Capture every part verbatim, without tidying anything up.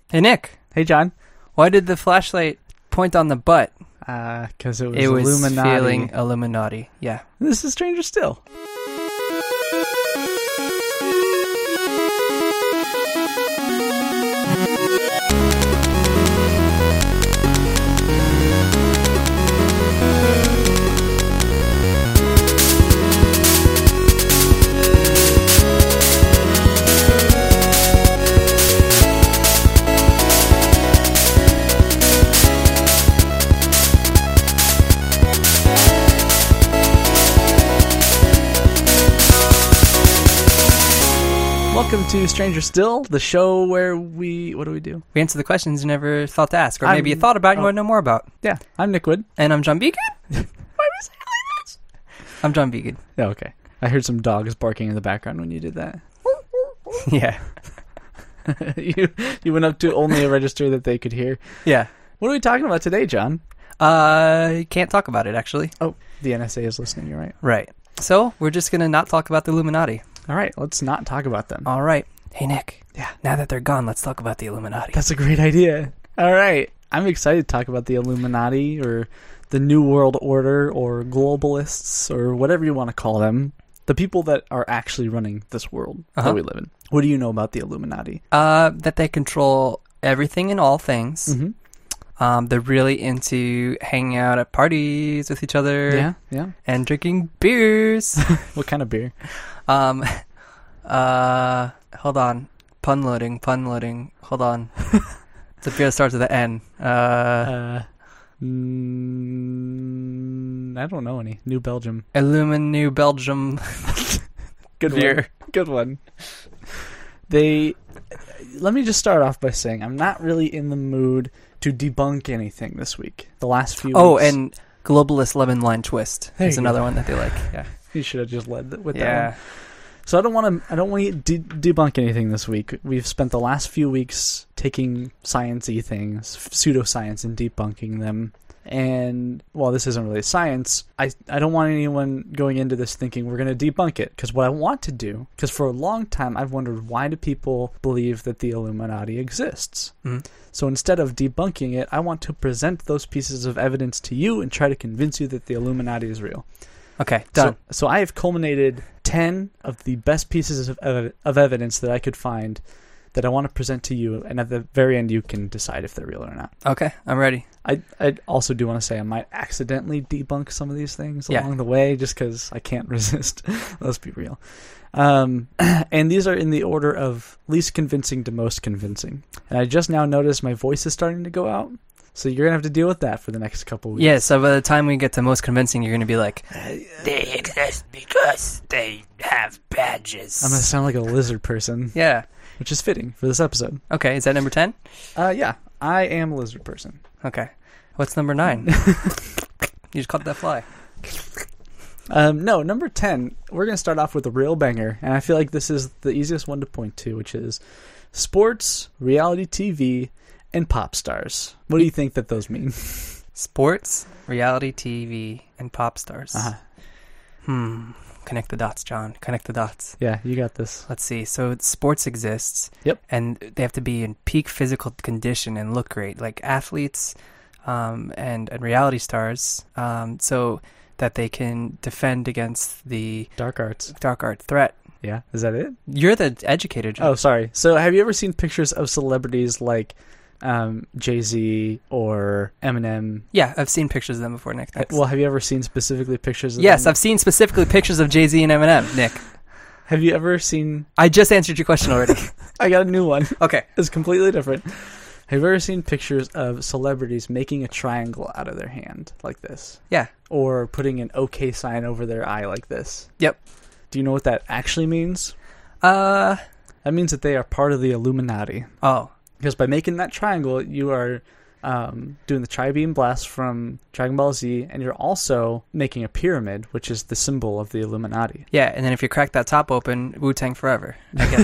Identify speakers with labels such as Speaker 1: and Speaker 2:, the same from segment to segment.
Speaker 1: Hey, Nick.
Speaker 2: Hey, John.
Speaker 1: Why did the flashlight point on the butt?
Speaker 2: Uh, because it was
Speaker 1: It was
Speaker 2: Illuminati.
Speaker 1: feeling Illuminati. Yeah.
Speaker 2: This is Stranger Still. Welcome to Stranger Still, the show where we... What do we do?
Speaker 1: We answer the questions you never thought to ask, or
Speaker 2: I'm-
Speaker 1: maybe you thought about and you
Speaker 2: oh.
Speaker 1: want to know more about.
Speaker 2: Yeah, I'm Nick Wood.
Speaker 1: And I'm John Beacon. Why was I like this? I'm John Beacon.
Speaker 2: Oh, okay. I heard some dogs barking in the background when you did that.
Speaker 1: Yeah.
Speaker 2: you you went up to only a register that they could hear.
Speaker 1: Yeah.
Speaker 2: What are we talking about today, John?
Speaker 1: Uh, can't talk about it, actually.
Speaker 2: Oh, the N S A is listening, you're right.
Speaker 1: Right. So, we're just going to not talk about the Illuminati.
Speaker 2: All right, let's not talk about them.
Speaker 1: All right. Hey, Nick.
Speaker 2: Yeah.
Speaker 1: Now that they're gone, let's talk about the Illuminati.
Speaker 2: That's a great idea. All right. I'm excited to talk about the Illuminati or the New World Order or globalists or whatever you want to call them. The people that are actually running this world
Speaker 1: Uh-huh.
Speaker 2: that we live in. What do you know about the Illuminati?
Speaker 1: Uh, that they control everything and all things.
Speaker 2: Mm-hmm.
Speaker 1: Um, they're really into hanging out at parties with each other.
Speaker 2: Yeah, yeah.
Speaker 1: And drinking beers.
Speaker 2: What kind of beer?
Speaker 1: um, uh, hold on. Pun loading, pun loading. Hold on. It's a beer that starts with an N. Uh,
Speaker 2: Uh, mm, I don't know any. New Belgium.
Speaker 1: Illumin New Belgium
Speaker 2: Good
Speaker 1: beer.
Speaker 2: one. Good one. They... Let me just start off by saying I'm not really in the mood to debunk anything this week. The last few
Speaker 1: Oh,
Speaker 2: weeks...
Speaker 1: and Globalist Lemon Lime Twist
Speaker 2: There
Speaker 1: is
Speaker 2: you
Speaker 1: another
Speaker 2: go.
Speaker 1: one that they like. Yeah.
Speaker 2: You should have just led with that
Speaker 1: Yeah.
Speaker 2: one. So I don't want to. I don't want to de- debunk anything this week. We've spent the last few weeks taking science-y things, pseudoscience, and debunking them. And while this isn't really science, I I don't want anyone going into this thinking we're going to debunk it. Because what I want to do, because for a long time I've wondered why do people believe that the Illuminati exists.
Speaker 1: Mhm.
Speaker 2: So instead of debunking it, I want to present those pieces of evidence to you and try to convince you that the Illuminati is real.
Speaker 1: Okay, done.
Speaker 2: So, so I have culminated ten of the best pieces of, ev- of evidence that I could find that I want to present to you, and at the very end you can decide if they're real or not.
Speaker 1: Okay, I'm ready.
Speaker 2: I I also do want to say I might accidentally debunk some of these things
Speaker 1: Yeah.
Speaker 2: along the way just because I can't resist. Let's be real. Um, and these are in the order of least convincing to most convincing. And I just now noticed my voice is starting to go out. So you're going to have to deal with that for the next couple weeks.
Speaker 1: Yeah, so by the time we get to most convincing, you're going to be like,
Speaker 3: They exist because they have badges.
Speaker 2: I'm going to sound like a lizard person,
Speaker 1: yeah.
Speaker 2: which is fitting for this episode.
Speaker 1: Okay, is that number ten?
Speaker 2: Uh, yeah, I am a lizard person.
Speaker 1: Okay. What's number nine? You just caught that fly.
Speaker 2: Um, no, number ten, we're going to start off with a real banger, and I feel like this is the easiest one to point to, which is sports, reality T V, and pop stars. What do you think that those mean?
Speaker 1: Sports, reality T V, and pop stars.
Speaker 2: Uh-huh.
Speaker 1: Hmm. Connect the dots, John. Connect the dots.
Speaker 2: Yeah, you got this.
Speaker 1: Let's see. So sports exists.
Speaker 2: Yep.
Speaker 1: And they have to be in peak physical condition and look great, like athletes um, and, and reality stars, um, so that they can defend against the
Speaker 2: Dark arts.
Speaker 1: dark art threat.
Speaker 2: Yeah, is that it?
Speaker 1: You're the educator, John.
Speaker 2: Oh, sorry. So have you ever seen pictures of celebrities like um, Jay-Z or Eminem?
Speaker 1: Yeah, I've seen pictures of them before, Nick. Thanks.
Speaker 2: Well, have you ever seen specifically pictures of
Speaker 1: yes,
Speaker 2: them?
Speaker 1: I've seen specifically pictures of Jay-Z and Eminem, Nick.
Speaker 2: Have you ever seen...
Speaker 1: I just answered your question already.
Speaker 2: I got a new one.
Speaker 1: Okay.
Speaker 2: It's completely different. Have you ever seen pictures of celebrities making a triangle out of their hand like this?
Speaker 1: Yeah.
Speaker 2: Or putting an OK sign over their eye like this?
Speaker 1: Yep.
Speaker 2: Do you know what that actually means?
Speaker 1: Uh,
Speaker 2: That means that they are part of the Illuminati.
Speaker 1: oh.
Speaker 2: Because by making that triangle, you are um, doing the Tri-Beam Blast from Dragon Ball Z, and you're also making a pyramid, which is the symbol of the Illuminati.
Speaker 1: Yeah, and then if you crack that top open, Wu-Tang forever. I get it.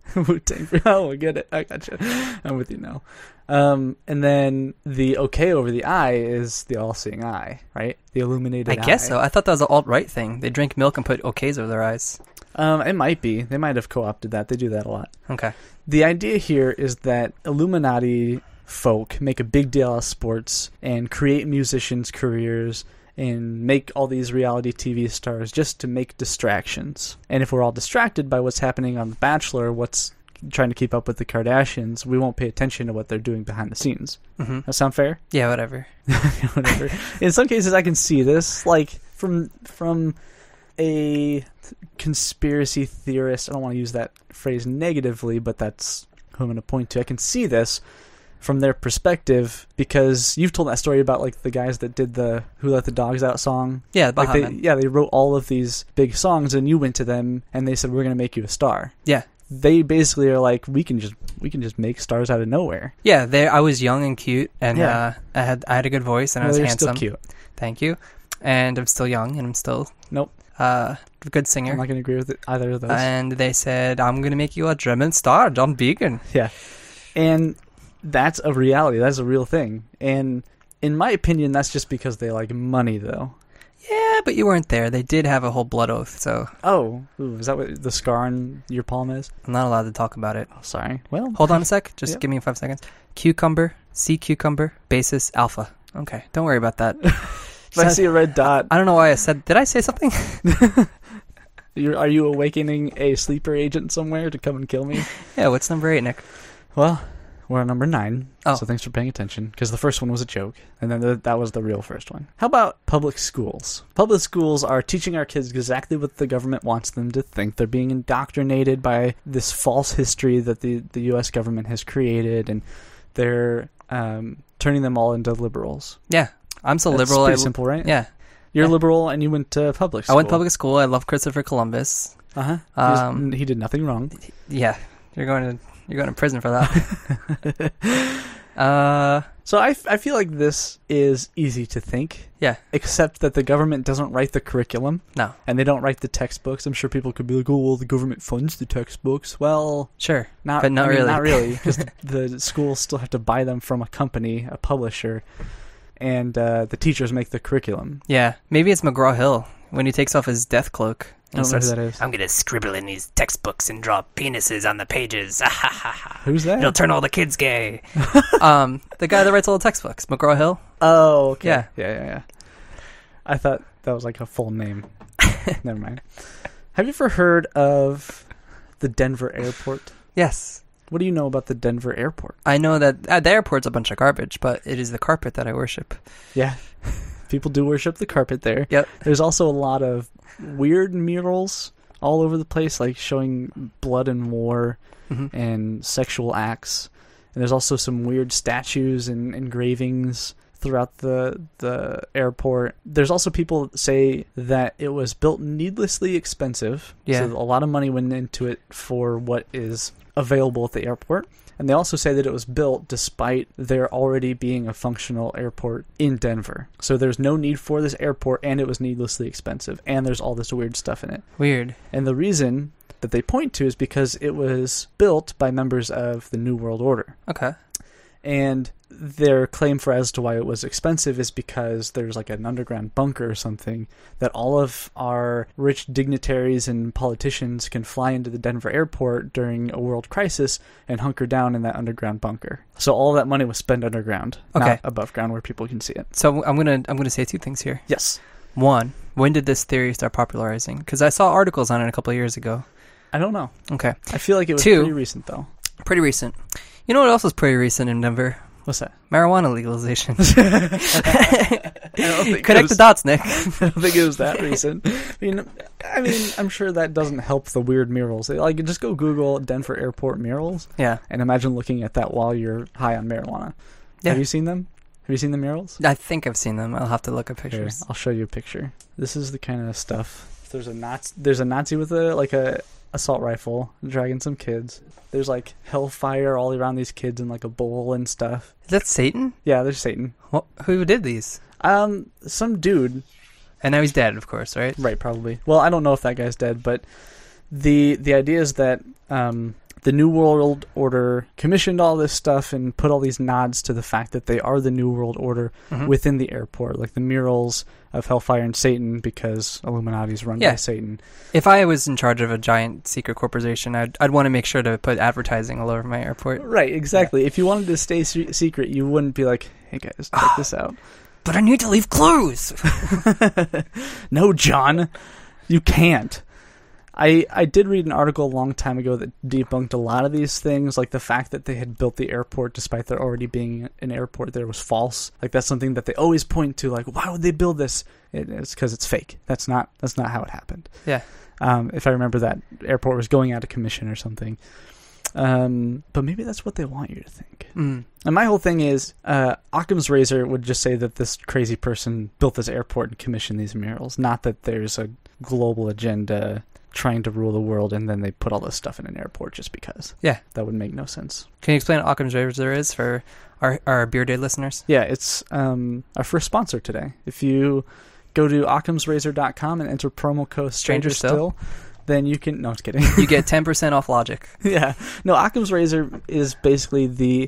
Speaker 2: Wu-Tang. Oh, I get it. I gotcha. I'm with you now. Um, and then the okay over the eye is the all-seeing eye, right? The illuminated
Speaker 1: I
Speaker 2: eye.
Speaker 1: guess so. I thought that was an alt-right thing. They drink milk and put okays over their eyes.
Speaker 2: Um, it might be. They might have co-opted that. They do that a lot.
Speaker 1: Okay.
Speaker 2: The idea here is that Illuminati folk make a big deal out of sports and create musicians' careers and make all these reality T V stars just to make distractions. And if we're all distracted by what's happening on The Bachelor, what's trying to keep up with the Kardashians, we won't pay attention to what they're doing behind the scenes.
Speaker 1: Mm-hmm.
Speaker 2: That sound fair?
Speaker 1: Yeah, whatever.
Speaker 2: Whatever. In some cases, I can see this, like from from a conspiracy theorist. I don't want to use that phrase negatively, but that's who I'm going to point to. I can see this from their perspective because you've told that story about like the guys that did the "Who Let the Dogs Out" song.
Speaker 1: Yeah, the
Speaker 2: like
Speaker 1: Baha
Speaker 2: they,
Speaker 1: Men.
Speaker 2: yeah, they wrote all of these big songs, and you went to them and they said, "We're going to make you a star."
Speaker 1: Yeah.
Speaker 2: They basically are like, "We can just we can just make stars out of nowhere."
Speaker 1: Yeah, they, I was young and cute, and
Speaker 2: Yeah.
Speaker 1: uh, I had I had a good voice, and I
Speaker 2: Well,
Speaker 1: was
Speaker 2: they're
Speaker 1: handsome.
Speaker 2: still cute.
Speaker 1: Thank you. And I'm still young, and I'm still
Speaker 2: Nope,
Speaker 1: uh, a good
Speaker 2: I'm
Speaker 1: singer.
Speaker 2: not going to agree with it, either of those.
Speaker 1: And they said, I'm going to make you a German star, John Began.
Speaker 2: Yeah. And that's a reality. That's a real thing. And in my opinion, that's just because they like money, though.
Speaker 1: Yeah, but you weren't there. They did have a whole blood oath, so
Speaker 2: Oh, ooh, is that what the scar on your palm is?
Speaker 1: I'm not allowed to talk about it.
Speaker 2: Oh, sorry. Well,
Speaker 1: Hold on a sec. Just
Speaker 2: Yep.
Speaker 1: give me five seconds. Cucumber, sea cucumber, basis, alpha. Okay, don't worry about that.
Speaker 2: if I see a red dot,
Speaker 1: I don't know why I said... Did I say something?
Speaker 2: you're, are you awakening a sleeper agent somewhere to come and kill me?
Speaker 1: Yeah, what's number eight, Nick?
Speaker 2: Well, we're on number nine,
Speaker 1: Oh.
Speaker 2: so thanks for paying attention, because the first one was a joke, and then the, that was the real first one. How about public schools? Public schools are teaching our kids exactly what the government wants them to think. They're being indoctrinated by this false history that the, the U S government has created, and they're um, turning them all into liberals.
Speaker 1: Yeah, I'm so
Speaker 2: That's
Speaker 1: liberal.
Speaker 2: pretty
Speaker 1: I,
Speaker 2: simple, right?
Speaker 1: Yeah,
Speaker 2: You're
Speaker 1: Yeah.
Speaker 2: liberal, and you went to public
Speaker 1: I
Speaker 2: school.
Speaker 1: went to public school. I love Christopher Columbus.
Speaker 2: Uh-huh.
Speaker 1: Um,
Speaker 2: he did nothing wrong.
Speaker 1: Yeah, you're going to you're going to prison for that. uh,
Speaker 2: So I, f- I feel like this is easy to think.
Speaker 1: Yeah.
Speaker 2: Except that the government doesn't write the curriculum.
Speaker 1: No.
Speaker 2: And they don't write the textbooks. I'm sure people could be like, oh, well, the government funds the textbooks. Well,
Speaker 1: Sure,
Speaker 2: not,
Speaker 1: but not
Speaker 2: I mean,
Speaker 1: really.
Speaker 2: Not really, because the, the schools still have to buy them from a company, a publisher, and uh, the teachers make the curriculum.
Speaker 1: Yeah, maybe it's McGraw-Hill when he takes off his death cloak.
Speaker 2: I don't know who that is.
Speaker 3: I'm gonna scribble in these textbooks and draw penises on the pages. Ah, ha, ha, ha.
Speaker 2: Who's that?
Speaker 3: It'll turn all the kids gay.
Speaker 1: um, the guy that writes all the textbooks, McGraw-Hill.
Speaker 2: Oh, okay.
Speaker 1: Yeah.
Speaker 2: Yeah, yeah, yeah. I thought that was like a full name. Never mind. Have you ever heard of the Denver airport?
Speaker 1: Yes,
Speaker 2: What do you know about the Denver airport?
Speaker 1: I know that uh, the airport's a bunch of garbage, but it is the carpet that I worship.
Speaker 2: Yeah. People do worship the carpet there.
Speaker 1: Yep.
Speaker 2: There's also a lot of weird murals all over the place, like showing blood and war
Speaker 1: hmm
Speaker 2: and sexual acts. And there's also some weird statues and engravings throughout the the airport. There's also people that say that it was built needlessly expensive.
Speaker 1: Yeah.
Speaker 2: So a lot of money went into it for what is available at the airport. And they also say that it was built despite there already being a functional airport in Denver. So there's no need for this airport, and it was needlessly expensive, and there's all this weird stuff in it.
Speaker 1: Weird.
Speaker 2: And the reason that they point to is because it was built by members of the New World Order.
Speaker 1: Okay.
Speaker 2: And their claim for as to why it was expensive is because there's like an underground bunker or something that all of our rich dignitaries and politicians can fly into the Denver airport during a world crisis and hunker down in that underground bunker. So all that money was spent underground,
Speaker 1: Okay.
Speaker 2: not above ground where people can see it.
Speaker 1: So I'm gonna I'm gonna say two things here.
Speaker 2: Yes.
Speaker 1: One, when did this theory start popularizing? Because I saw articles on it a couple of years ago.
Speaker 2: I don't know.
Speaker 1: Okay.
Speaker 2: I feel like it was
Speaker 1: Two.
Speaker 2: pretty recent, though.
Speaker 1: Pretty recent. You know what else was pretty recent in Denver?
Speaker 2: What's that?
Speaker 1: Marijuana legalization.
Speaker 2: I don't think it
Speaker 1: Connect
Speaker 2: was-
Speaker 1: the dots, Nick.
Speaker 2: I don't think it was that recent. I mean, I mean, I'm sure that doesn't help the weird murals. Like, just go Google Denver Airport murals
Speaker 1: Yeah.
Speaker 2: and imagine looking at that while you're high on marijuana.
Speaker 1: Yeah.
Speaker 2: Have you seen them? Have you seen the murals?
Speaker 1: I think I've seen them. I'll have to look at
Speaker 2: Here,
Speaker 1: pictures.
Speaker 2: I'll show you a picture. This is the kind of stuff. There's a Nazi. There's a Nazi with a like a assault rifle dragging some kids. There's like hellfire all around these kids in like a bowl and stuff.
Speaker 1: Is that Satan?
Speaker 2: Yeah, there's Satan.
Speaker 1: What, who did these?
Speaker 2: Um, some dude.
Speaker 1: And now he's dead, of course, right?
Speaker 2: Right, probably. Well, I don't know if that guy's dead, but the the idea is that um, the New World Order commissioned all this stuff and put all these nods to the fact that they are the New World Order
Speaker 1: Mhm.
Speaker 2: within the airport, like the murals of Hellfire and Satan, because Illuminati's run
Speaker 1: Yeah.
Speaker 2: by Satan.
Speaker 1: If I was in charge of a giant secret corporation, I'd I'd want to make sure to put advertising all over my airport.
Speaker 2: Right, exactly. If you wanted to stay se- secret, you wouldn't be like, hey guys, check this out.
Speaker 1: But I need to leave clues.
Speaker 2: No, John, you can't. I I did read an article a long time ago that debunked a lot of these things, like the fact that they had built the airport despite there already being an airport there was false. Like that's something that they always point to, like, why would they build this? It, it's because it's fake. That's not that's not how it happened.
Speaker 1: Yeah.
Speaker 2: Um, if I remember, that airport was going out of commission or something. Um, but maybe that's what they want you to think.
Speaker 1: Mm.
Speaker 2: And my whole thing is, uh, Occam's razor would just say that this crazy person built this airport and commissioned these murals, not that there's a global agenda trying to rule the world and then they put all this stuff in an airport just because.
Speaker 1: Yeah.
Speaker 2: That would make no sense.
Speaker 1: Can you explain what Occam's razor is for our, our Beer Day listeners?
Speaker 2: Yeah, it's um, our first sponsor today. If you go to occams razor dot com and enter promo code
Speaker 1: Stranger
Speaker 2: Stranger Still, then you can... No, I'm just kidding.
Speaker 1: You get ten percent off Logic.
Speaker 2: Yeah. No, Occam's razor is basically the...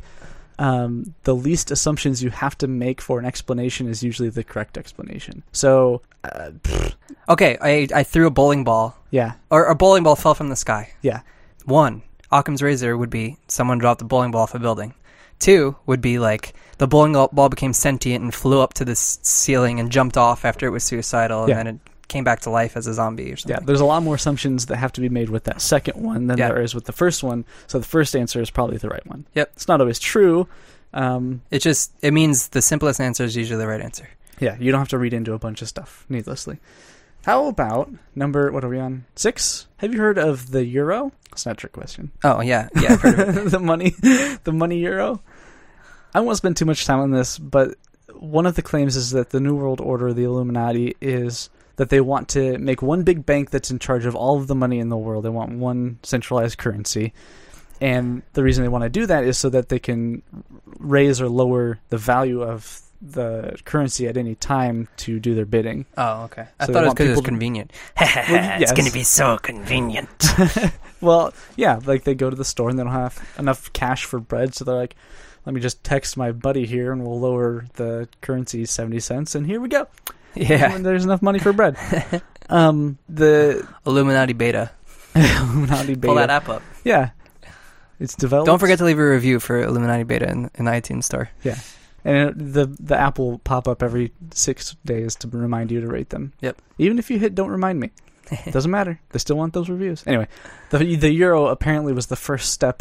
Speaker 2: Um, the least assumptions you have to make for an explanation is usually the correct explanation. So, uh,
Speaker 1: Okay, I, I threw a bowling ball,
Speaker 2: yeah,
Speaker 1: or a bowling ball fell from the sky.
Speaker 2: yeah,
Speaker 1: One, Occam's razor would be someone dropped a bowling ball off a building. Two would be like the bowling ball became sentient and flew up to the s- ceiling and jumped off after it was suicidal,
Speaker 2: Yeah.
Speaker 1: and then it came back to life as a zombie or
Speaker 2: yeah.
Speaker 1: something.
Speaker 2: There's a lot more assumptions that have to be made with that second one than
Speaker 1: Yeah.
Speaker 2: there is with the first one. So the first answer is probably the right one.
Speaker 1: Yep.
Speaker 2: It's not always true. Um,
Speaker 1: It just it means the simplest answer is usually the right answer.
Speaker 2: yeah, you don't have to read into a bunch of stuff needlessly. How about number, what are we on? Six? Have you heard of the euro? It's not a trick question.
Speaker 1: Oh yeah, yeah, I've heard of it.
Speaker 2: the money, the money euro. I won't spend too much time on this, but one of the claims is that the New World Order, the Illuminati, is that they want to make one big bank that's in charge of all of the money in the world. They want one centralized currency. And the reason they want to do that is so that they can raise or lower the value of the currency at any time to do their bidding.
Speaker 1: Oh, okay. I
Speaker 2: So they
Speaker 1: thought it was
Speaker 2: want
Speaker 1: because it was
Speaker 2: people to-
Speaker 1: convenient.
Speaker 3: It's
Speaker 2: yes.
Speaker 3: gonna be so convenient.
Speaker 2: Well, yeah, like they go to the store and they don't have enough cash for bread, so they're like, let me just text my buddy here and we'll lower the currency seventy cents, and here we go.
Speaker 1: Yeah.
Speaker 2: And there's enough money for bread. um, the
Speaker 1: Illuminati Beta.
Speaker 2: Illuminati Beta.
Speaker 1: Pull that app up.
Speaker 2: Yeah. It's developed.
Speaker 1: Don't forget to leave a review for Illuminati Beta in, in the iTunes store.
Speaker 2: Yeah. And it, the the app will pop up every six days to remind you to rate them.
Speaker 1: Yep.
Speaker 2: Even if you hit don't remind me. Doesn't matter. They still want those reviews. Anyway, the the euro apparently was the first step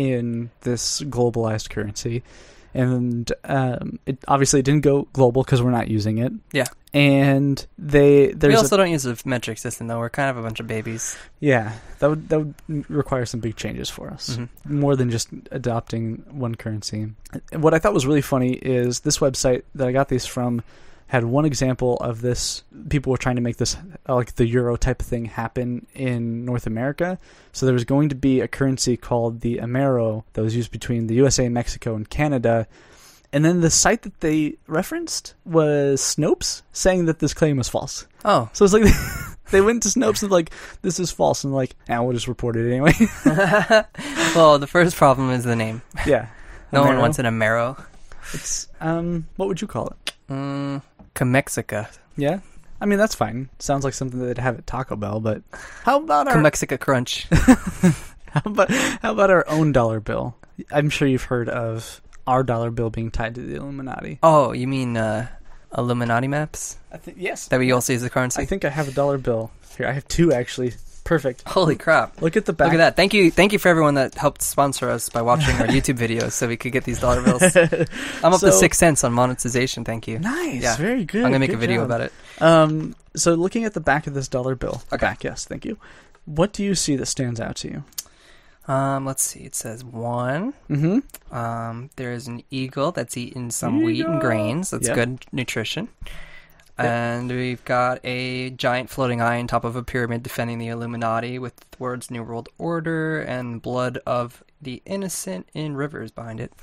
Speaker 2: in this globalized currency. And um, it obviously didn't go global because we're not using it.
Speaker 1: Yeah.
Speaker 2: And they there's
Speaker 1: we
Speaker 2: a-
Speaker 1: also don't use a metric system, though. We're kind of a bunch of babies.
Speaker 2: yeah, that would that would require some big changes for us.
Speaker 1: Mhm.
Speaker 2: More than just adopting one currency. What I thought was really funny is this website that I got these from had one example of this. People were trying to make this uh, like the euro type of thing happen in North America. So there was going to be a currency called the Amero that was used between the U S A, Mexico, and Canada. And then the site that they referenced was Snopes, saying that this claim was false.
Speaker 1: Oh.
Speaker 2: So it's like they went to Snopes and like, this is false. And like, ah, we'll just report it anyway.
Speaker 1: Well, the first problem is the name.
Speaker 2: Yeah.
Speaker 1: No one
Speaker 2: Amero.
Speaker 1: wants an Amero.
Speaker 2: It's, um, what would you call it?
Speaker 1: Mm, Comexica.
Speaker 2: Yeah? I mean, that's fine. Sounds like something they'd have at Taco Bell, but how about our
Speaker 1: Comexica Crunch.
Speaker 2: how about how about our own dollar bill? I'm sure you've heard of our dollar bill being tied to the Illuminati.
Speaker 1: Oh, you mean uh, Illuminati maps?
Speaker 2: I think yes.
Speaker 1: That we also use the currency?
Speaker 2: I think I have a dollar bill. Here, I have two actually. Perfect.
Speaker 1: Holy crap.
Speaker 2: Look at the back.
Speaker 1: Look at that. Thank you thank you for everyone that helped sponsor us by watching our YouTube videos so we could get these dollar bills. I'm up
Speaker 2: So-
Speaker 1: to six cents on monetization, thank you.
Speaker 2: Nice.
Speaker 1: Yeah.
Speaker 2: Very good.
Speaker 1: I'm going to make
Speaker 2: Good
Speaker 1: a video
Speaker 2: job.
Speaker 1: about it.
Speaker 2: Um, so looking at the back of this dollar bill.
Speaker 1: Okay.
Speaker 2: Back, yes, thank you. What do you see that stands out to you?
Speaker 1: Um, let's see. It says one.
Speaker 2: Mm-hmm.
Speaker 1: Um, there's an eagle that's eating some wheat and
Speaker 2: Eagle.
Speaker 1: grains. That's
Speaker 2: Yep.
Speaker 1: good nutrition.
Speaker 2: Yep.
Speaker 1: And we've got a giant floating eye on top of a pyramid defending the Illuminati with words New World Order and blood of the innocent in rivers behind it.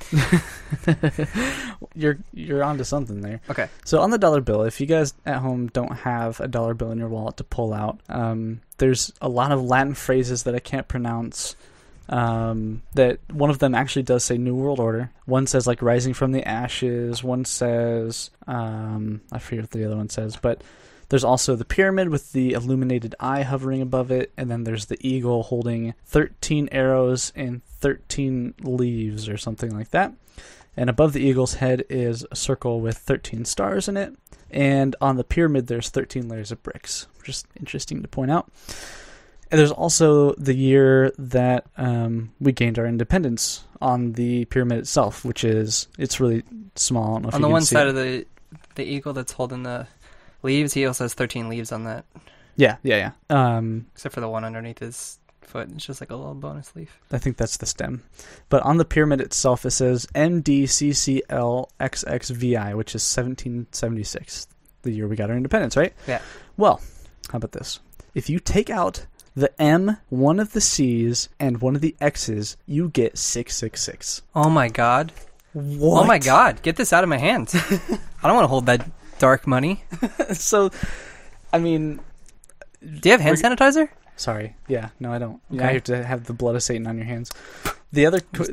Speaker 2: You're you're onto something there.
Speaker 1: Okay.
Speaker 2: So on the dollar bill, if you guys at home don't have a dollar bill in your wallet to pull out, um, there's a lot of Latin phrases that I can't pronounce. Um, that one of them actually does say New World Order. One says like Rising from the Ashes. One says um, I forget what the other one says, but there's also the pyramid with the illuminated eye hovering above it, and then there's the eagle holding thirteen arrows and thirteen leaves or something like that. And above the eagle's head is a circle with thirteen stars in it. And on the pyramid, there's thirteen layers of bricks, which is interesting to point out. And there's also the year that um, we gained our independence on the pyramid itself, which is, it's really small. I don't know if
Speaker 1: on
Speaker 2: you
Speaker 1: the
Speaker 2: can
Speaker 1: one
Speaker 2: see
Speaker 1: side
Speaker 2: it.
Speaker 1: of the the eagle that's holding the leaves, he also has thirteen leaves on that,
Speaker 2: Yeah, yeah, yeah. Um,
Speaker 1: except for the one underneath his foot. It's just like a little bonus leaf.
Speaker 2: I think that's the stem. But on the pyramid itself, it says M D C C L X X V I, which is seventeen seventy-six, the year we got our independence, right?
Speaker 1: Yeah.
Speaker 2: Well, how about this? If you take out the M, one of the C's, and one of the X's, you get six six six.
Speaker 1: Oh my god.
Speaker 2: What?
Speaker 1: Oh my god. Get this out of my hands. I don't want to hold that dark money.
Speaker 2: So, I mean...
Speaker 1: Do you have hand sanitizer?
Speaker 2: Sorry. Yeah, no, I don't. Yeah,
Speaker 1: Okay.
Speaker 2: you have to have the blood of Satan on your hands. The other... co-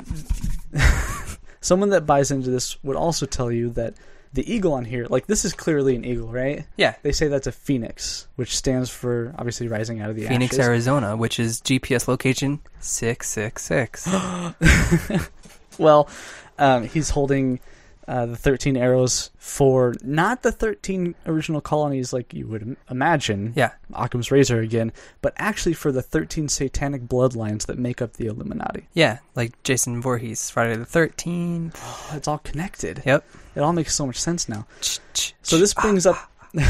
Speaker 2: Someone that buys into this would also tell you that the eagle on here, like this is clearly an eagle, right?
Speaker 1: Yeah.
Speaker 2: They say that's a phoenix, which stands for obviously rising out of the
Speaker 1: Phoenix,
Speaker 2: ashes.
Speaker 1: Arizona, which is G P S location six six six.
Speaker 2: Well, um, he's holding uh, the thirteen arrows for not the thirteen original colonies like you would im- imagine.
Speaker 1: Yeah.
Speaker 2: Occam's razor again, but actually for the thirteen satanic bloodlines that make up the Illuminati.
Speaker 1: Yeah, like Jason Voorhees, Friday the thirteenth.
Speaker 2: Oh, it's all connected.
Speaker 1: Yep.
Speaker 2: It all makes so much sense now. So this brings up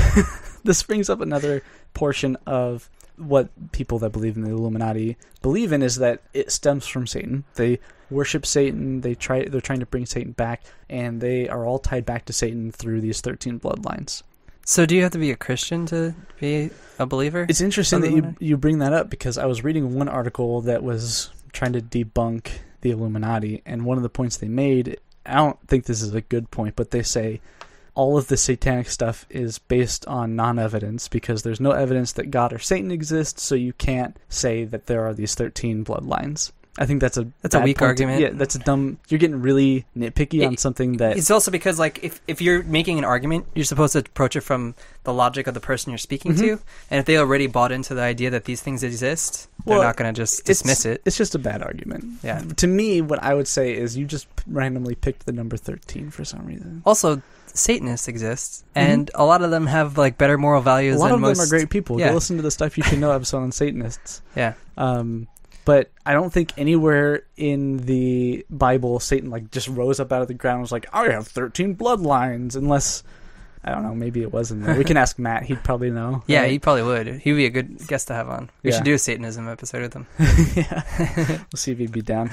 Speaker 2: this brings up another portion of what people that believe in the Illuminati believe in, is that it stems from Satan. They worship Satan. They try. They're trying to bring Satan back, and they are all tied back to Satan through these thirteen bloodlines.
Speaker 1: So do you have to be a Christian to be a believer?
Speaker 2: It's interesting that you
Speaker 1: Illuminati?
Speaker 2: you bring that up, because I was reading one article that was trying to debunk the Illuminati, and one of the points they made, I don't think this is a good point, but they say all of the satanic stuff is based on non-evidence, because there's no evidence that God or Satan exists, so you can't say that there are these thirteen bloodlines. I think that's a
Speaker 1: That's a
Speaker 2: bad
Speaker 1: weak
Speaker 2: point to-
Speaker 1: argument.
Speaker 2: yeah, that's a dumb... You're getting really nitpicky
Speaker 1: It-
Speaker 2: on something that...
Speaker 1: It's also because, like, if, if you're making an argument, you're supposed to approach it from the logic of the person you're speaking
Speaker 2: Mhm.
Speaker 1: to. And if they already bought into the idea that these things exist, they're
Speaker 2: Well,
Speaker 1: not going to just dismiss
Speaker 2: it's,
Speaker 1: it.
Speaker 2: It's just a bad argument.
Speaker 1: Yeah.
Speaker 2: To me, what I would say is you just randomly picked the number thirteen for some reason.
Speaker 1: Also, Satanists exist, and a lot of them have, like, better moral values
Speaker 2: A lot
Speaker 1: than
Speaker 2: of
Speaker 1: most...
Speaker 2: them are great people.
Speaker 1: Yeah.
Speaker 2: Go listen to the Stuff You Should Know episode on Satanists.
Speaker 1: Yeah.
Speaker 2: Um, but I don't think anywhere in the Bible Satan like just rose up out of the ground and was like, I have thirteen bloodlines, unless, I don't know, maybe it was in there. We can ask Matt. He'd probably know.
Speaker 1: Yeah,
Speaker 2: right?
Speaker 1: he probably would. He'd be a good guest to have on. We
Speaker 2: Yeah.
Speaker 1: should do a Satanism episode with him.
Speaker 2: Yeah. We'll see if he'd be down.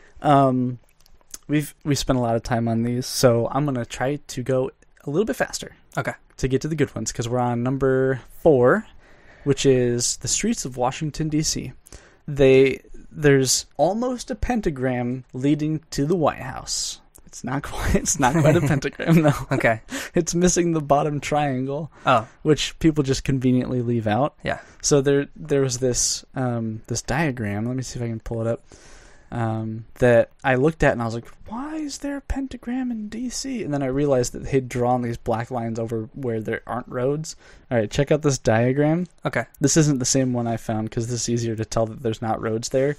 Speaker 2: Um, we've we spent a lot of time on these, so I'm going to try to go a little bit faster.
Speaker 1: Okay.
Speaker 2: To get to the good ones, because we're on number four, which is the streets of Washington, D C They there's almost a pentagram leading to the White House. It's not quite. It's not quite a pentagram, though.
Speaker 1: Okay.
Speaker 2: It's missing the bottom triangle,
Speaker 1: Oh,
Speaker 2: which people just conveniently leave out.
Speaker 1: yeah.
Speaker 2: So there there was this um, this diagram. Let me see if I can pull it up. Um, that I looked at and I was like, why is there a pentagram in D C? And then I realized that they'd drawn these black lines over where there aren't roads. All right, check out this diagram.
Speaker 1: Okay.
Speaker 2: This isn't the same one I found, because this is easier to tell that there's not roads there.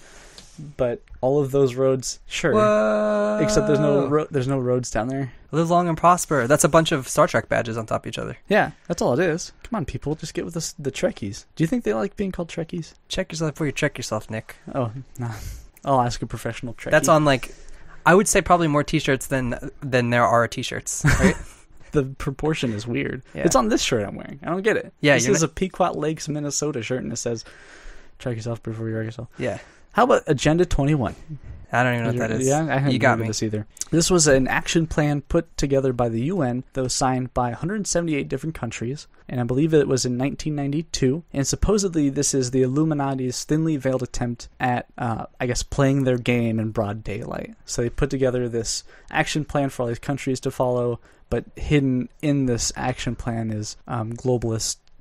Speaker 2: But all of those roads, sure.
Speaker 1: Whoa.
Speaker 2: Except there's no ro- there's no roads down there.
Speaker 1: Live long and prosper. That's a bunch of Star Trek badges on top of each other.
Speaker 2: Yeah, that's all it is. Come on, people, just get with us, the Trekkies. Do you think they like being called Trekkies?
Speaker 1: Check yourself before you check yourself, Nick.
Speaker 2: Oh, no. I'll ask a professional Trekkie.
Speaker 1: That's on, like, I would say probably more T-shirts than than there are T-shirts, right?
Speaker 2: The proportion is weird.
Speaker 1: Yeah.
Speaker 2: It's on this shirt I'm wearing. I don't get it.
Speaker 1: Yeah,
Speaker 2: this
Speaker 1: you're
Speaker 2: is
Speaker 1: not-
Speaker 2: a Pequot Lakes, Minnesota shirt, and it says, "Check yourself before you wreck yourself."
Speaker 1: Yeah.
Speaker 2: How about Agenda twenty-one?
Speaker 1: I don't even know what that is.
Speaker 2: Yeah, I haven't
Speaker 1: You got
Speaker 2: heard of
Speaker 1: me.
Speaker 2: this either. This was an action plan put together by the U N that was signed by one hundred seventy-eight different countries, and I believe it was in nineteen ninety-two. And supposedly, this is the Illuminati's thinly veiled attempt at, uh, I guess, playing their game in broad daylight. So they put together this action plan for all these countries to follow, but hidden in this action plan is um, globalist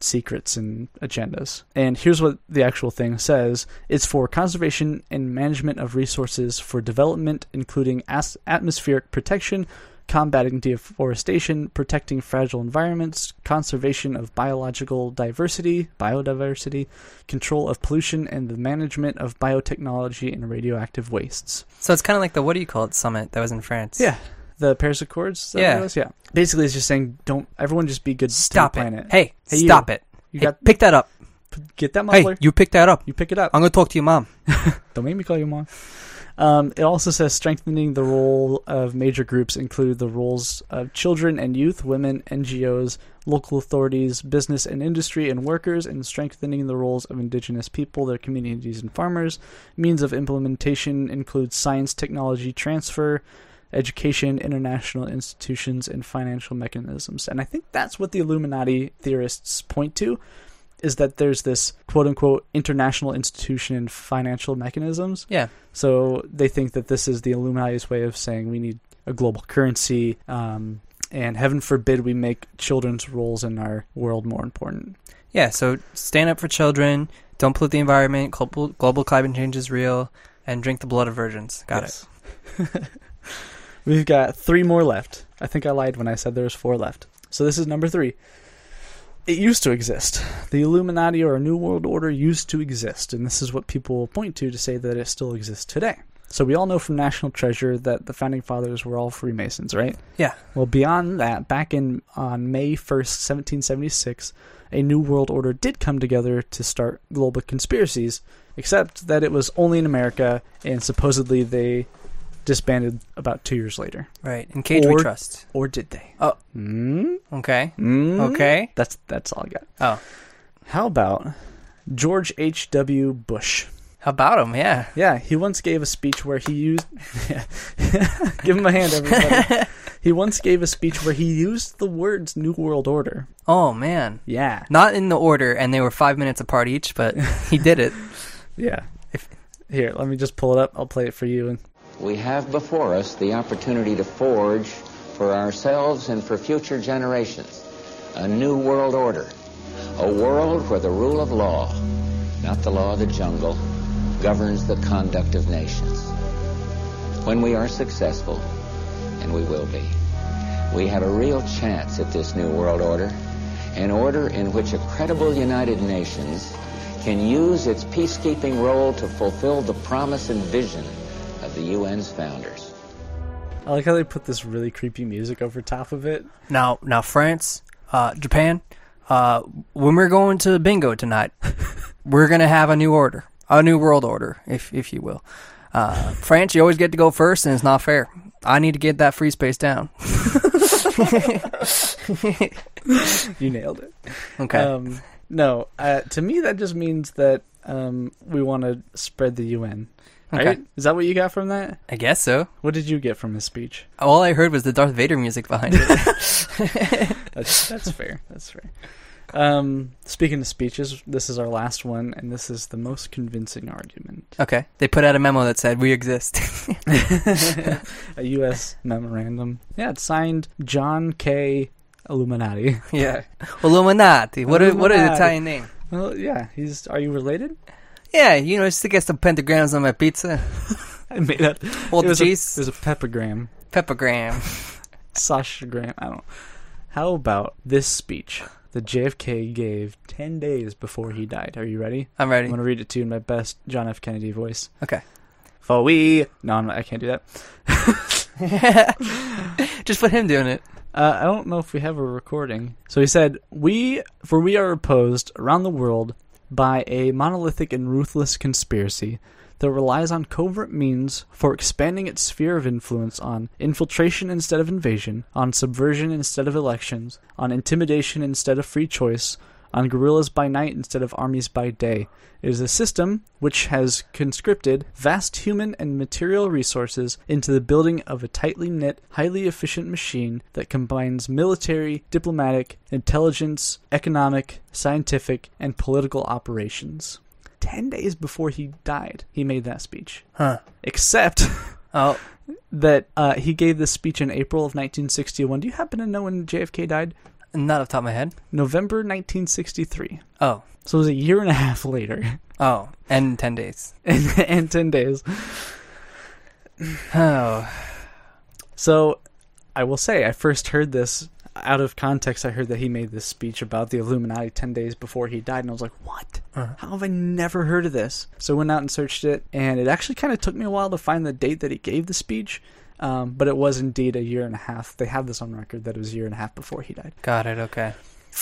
Speaker 2: secrets and agendas. And here's what the actual thing says. It's for conservation and management of resources for development, including as- atmospheric protection, combating deforestation, protecting fragile environments, conservation of biological diversity, biodiversity, control of pollution, and the management of biotechnology and radioactive wastes.
Speaker 1: So it's kind of like the, what do you call it, summit that was in France?
Speaker 2: Yeah. The Paris Accords? Is that
Speaker 1: Yeah.
Speaker 2: what it was? Yeah. Basically, it's just saying, don't, everyone just be good
Speaker 1: Stop
Speaker 2: to the
Speaker 1: it.
Speaker 2: planet.
Speaker 1: Hey,
Speaker 2: Hey,
Speaker 1: stop
Speaker 2: you.
Speaker 1: it.
Speaker 2: You
Speaker 1: Hey,
Speaker 2: got,
Speaker 1: pick that up.
Speaker 2: get that muffler.
Speaker 1: Hey, you pick that up.
Speaker 2: You pick it up.
Speaker 1: I'm going to talk to your mom.
Speaker 2: Don't make me call you mom. Um, it also says strengthening the role of major groups include the roles of children and youth, women, N G Os, local authorities, business and industry, and workers, and strengthening the roles of indigenous people, their communities, and farmers. Means of implementation includes science, technology transfer, education, international institutions, and financial mechanisms. And I think that's what the Illuminati theorists point to, is that there's this quote-unquote international institution and financial mechanisms.
Speaker 1: Yeah.
Speaker 2: So they think that this is the Illuminati's way of saying we need a global currency, um, and heaven forbid we make children's roles in our world more important.
Speaker 1: Yeah, so stand up for children, don't pollute the environment, global, global climate change is real, and drink the blood of virgins. Got
Speaker 2: Yes. it. We've got three more left. I think I lied when I said there was four left. So this is number three. It used to exist. The Illuminati or a New World Order used to exist, and this is what people point to to say that it still exists today. So we all know from National Treasure that the Founding Fathers were all Freemasons, right?
Speaker 1: Yeah.
Speaker 2: Well, beyond that, back in on May first, seventeen seventy-six, a New World Order did come together to start global conspiracies, except that it was only in America, and supposedly they disbanded about two years later.
Speaker 1: Right. In Cage
Speaker 2: Or-
Speaker 1: we trust.
Speaker 2: Or did they?
Speaker 1: Oh.
Speaker 2: Mm?
Speaker 1: Okay.
Speaker 2: Mm?
Speaker 1: Okay.
Speaker 2: That's that's all I got.
Speaker 1: Oh.
Speaker 2: How about George H W. Bush?
Speaker 1: How about him? Yeah.
Speaker 2: Yeah, he once gave a speech where he used... Give him a hand, everybody. He once gave a speech where he used the words New World Order.
Speaker 1: Oh, man.
Speaker 2: Yeah.
Speaker 1: Not in the order, and they were five minutes apart each, but he did it.
Speaker 2: Yeah. If, here, let me just pull it up. I'll play it for you.
Speaker 4: We have before us the opportunity to forge for ourselves and for future generations a new world order, a world where the rule of law, not the law of the jungle, governs the conduct of nations. When we are successful, and we will be, we have a real chance at this new world order, an order in which a credible United Nations can use its peacekeeping role to fulfill the promise and vision of the U N's founders.
Speaker 2: I like how they put this really creepy music over top of it.
Speaker 1: Now, now, France, uh, Japan, uh, when we're going to bingo tonight, we're going to have a new order. A new world order, if if you will. Uh, France, you always get to go first, and it's not fair. I need to get that free space down.
Speaker 2: You nailed it.
Speaker 1: Okay.
Speaker 2: Um, no, uh, to me that just means that um, we want to spread the U N. Right?
Speaker 1: Okay.
Speaker 2: Is that what you got from that?
Speaker 1: I guess so.
Speaker 2: What did you get from his speech?
Speaker 1: All I heard was the Darth Vader music behind it.
Speaker 2: That's that's fair. That's fair. Um, speaking of speeches, this is our last one, and this is the most convincing argument.
Speaker 1: Okay. They put out a memo that said, we exist.
Speaker 2: A U S memorandum. Yeah, it's signed John K. Illuminati.
Speaker 1: Yeah. Illuminati. What a, what an
Speaker 2: Illuminati.
Speaker 1: Italian name.
Speaker 2: Well, yeah, he's. Are you related?
Speaker 1: Yeah, you know, just to get some pentagrams on my pizza.
Speaker 2: I made that.
Speaker 1: Hold
Speaker 2: it
Speaker 1: the
Speaker 2: was a,
Speaker 1: cheese.
Speaker 2: it was a peppergram.
Speaker 1: Peppergram.
Speaker 2: Sashagram. I don't know. How about this speech that J F K gave ten days before he died? Are you ready?
Speaker 1: I'm ready.
Speaker 2: I'm going to read it to you in my best John F. Kennedy voice.
Speaker 1: Okay.
Speaker 2: For we... No, I'm not, I can't do that.
Speaker 1: Just put him doing it.
Speaker 2: Uh, I don't know if we have a recording. So he said, "We, for we are opposed around the world by a monolithic and ruthless conspiracy that relies on covert means for expanding its sphere of influence on infiltration instead of invasion, on subversion instead of elections, on intimidation instead of free choice, on guerrillas by night instead of armies by day. It is a system which has conscripted vast human and material resources into the building of a tightly knit, highly efficient machine that combines military, diplomatic, intelligence, economic, scientific, and political operations." Ten days before he died, he made that speech.
Speaker 1: Huh.
Speaker 2: Except
Speaker 1: Oh,
Speaker 2: that uh, he gave this speech in April of nineteen sixty-one. Do you happen to know when J F K died?
Speaker 1: Not off the top of my head.
Speaker 2: November nineteen sixty-three.
Speaker 1: Oh.
Speaker 2: So it was a year and a half later.
Speaker 1: Oh, and ten days.
Speaker 2: and, and ten days.
Speaker 1: Oh.
Speaker 2: So, I will say, I first heard this out of context. I heard that he made this speech about the Illuminati ten days before he died, and I was like, what?
Speaker 1: Uh-huh.
Speaker 2: How have I never heard of this? So I went out and searched it, and it actually kind of took me a while to find the date that he gave the speech, um, but it was indeed a year and a half. They have this on record that it was a year and a half before he died.
Speaker 1: Got it, okay.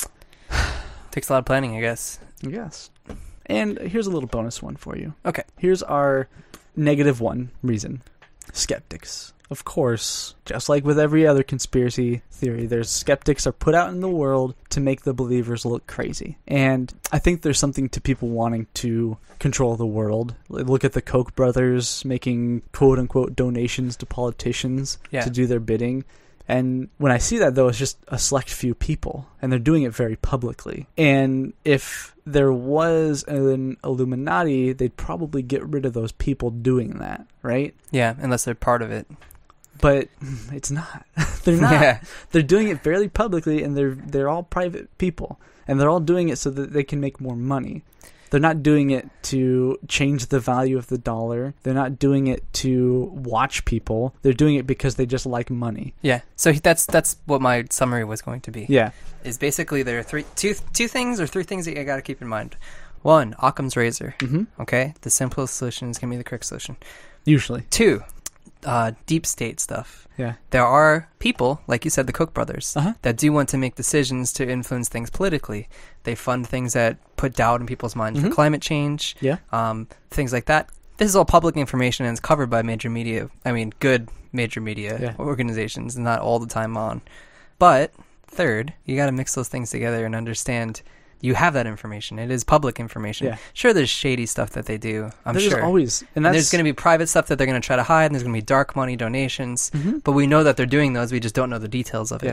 Speaker 1: Takes a lot of planning, I guess.
Speaker 2: Yes. And here's a little bonus one for you.
Speaker 1: Okay.
Speaker 2: Here's our negative one reason. Skeptics. Of course, just like with every other conspiracy theory, there's skeptics are put out in the world to make the believers look crazy. And I think there's something to people wanting to control the world. Look at the Koch brothers making quote-unquote donations to politicians
Speaker 1: yeah.
Speaker 2: to do their bidding. And when I see that, though, it's just a select few people, and they're doing it very publicly. And if there was an Illuminati, they'd probably get rid of those people doing that, right?
Speaker 1: Yeah, unless they're part of it.
Speaker 2: But it's not. They're not.
Speaker 1: Yeah.
Speaker 2: They're doing it fairly publicly, and they're they're all private people, and they're all doing it so that they can make more money. They're not doing it to change the value of the dollar. They're not doing it to watch people. They're doing it because they just like money.
Speaker 1: Yeah. So that's that's what my summary was going to be.
Speaker 2: Yeah.
Speaker 1: Is basically there are three, two, two things or three things that you got to keep in mind. One, Occam's razor.
Speaker 2: Mm-hmm.
Speaker 1: Okay? The simplest solution is going to be the correct solution.
Speaker 2: Usually.
Speaker 1: Two, uh, deep state stuff.
Speaker 2: Yeah.
Speaker 1: There are people, like you said, the Koch brothers,
Speaker 2: uh-huh.
Speaker 1: that do want to make decisions to influence things politically. They fund things that put doubt in people's minds
Speaker 2: mm-hmm.
Speaker 1: for climate change,
Speaker 2: yeah,
Speaker 1: um, things like that. This is all public information and it's covered by major media. I mean, good major media
Speaker 2: yeah.
Speaker 1: organizations, not all the time on. But third, you got to mix those things together and understand you have that information. It is public information.
Speaker 2: Yeah.
Speaker 1: Sure, there's shady stuff that they do. I'm
Speaker 2: there's
Speaker 1: sure.
Speaker 2: always, and,
Speaker 1: and
Speaker 2: that's,
Speaker 1: there's going to be private stuff that they're going to try to hide, and there's going to be dark money donations.
Speaker 2: mm-hmm.
Speaker 1: But we know that they're doing those. We just don't know the details of it.
Speaker 2: Yeah.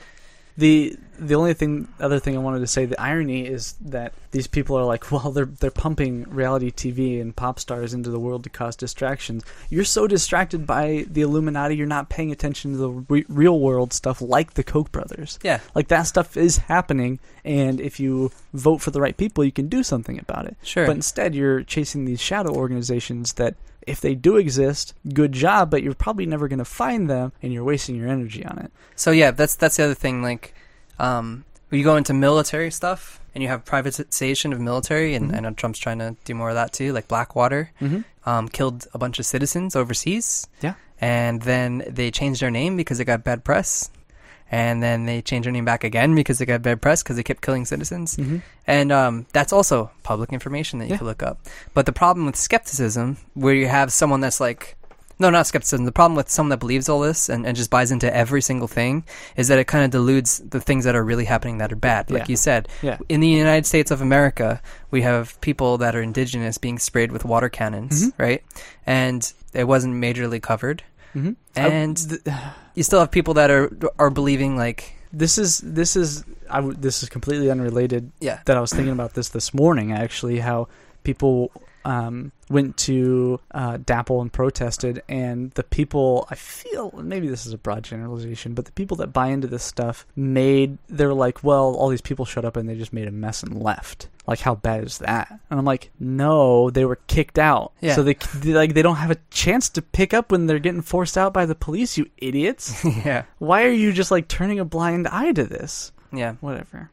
Speaker 2: The the only thing, other thing I wanted to say, the irony is that these people are like, well, they're they're pumping reality T V and pop stars into the world to cause distractions. You're so distracted by the Illuminati, you're not paying attention to the re- real world stuff like the Koch brothers.
Speaker 1: Yeah.
Speaker 2: Like that stuff is happening, and if you vote for the right people, you can do something about it.
Speaker 1: Sure.
Speaker 2: But instead, you're chasing these shadow organizations that, if they do exist, good job, but you're probably never going to find them, and you're wasting your energy on it.
Speaker 1: So yeah, that's that's the other thing. Like, um, when you go into military stuff and you have privatization of military, and
Speaker 2: mm-hmm.
Speaker 1: I know Trump's trying to do more of that too. Like Blackwater,
Speaker 2: mm-hmm.
Speaker 1: um, killed a bunch of citizens overseas.
Speaker 2: Yeah,
Speaker 1: and then they changed their name because it got bad press. And then they changed their name back again because they got bad press because they kept killing citizens.
Speaker 2: mm-hmm.
Speaker 1: And um, that's also public information that you
Speaker 2: yeah.
Speaker 1: can look up. But the problem with skepticism, where you have someone that's like, no, not skepticism, the problem with someone that believes all this and, and just buys into every single thing is that it kind of dilutes the things that are really happening that are bad. Like
Speaker 2: yeah.
Speaker 1: you said,
Speaker 2: yeah.
Speaker 1: in the United States of America, we have people that are indigenous being sprayed with water cannons,
Speaker 2: mm-hmm.
Speaker 1: right? And it wasn't majorly covered.
Speaker 2: Mm-hmm.
Speaker 1: And
Speaker 2: uh, th-
Speaker 1: you still have people that are are believing like
Speaker 2: this is this is I w- this is completely unrelated.
Speaker 1: Yeah.
Speaker 2: That I was thinking about this this morning actually. How people um, went to uh, DAPL and protested, and the people, I feel maybe this is a broad generalization, but the people that buy into this stuff made they're like, well, all these people showed up and they just made a mess and left. Like, how bad is that? And I'm like, no, they were kicked out.
Speaker 1: Yeah.
Speaker 2: So they, they like they don't have a chance to pick up when they're getting forced out by the police, you idiots.
Speaker 1: yeah.
Speaker 2: Why are you just like turning a blind eye to this?
Speaker 1: Yeah.
Speaker 2: Whatever.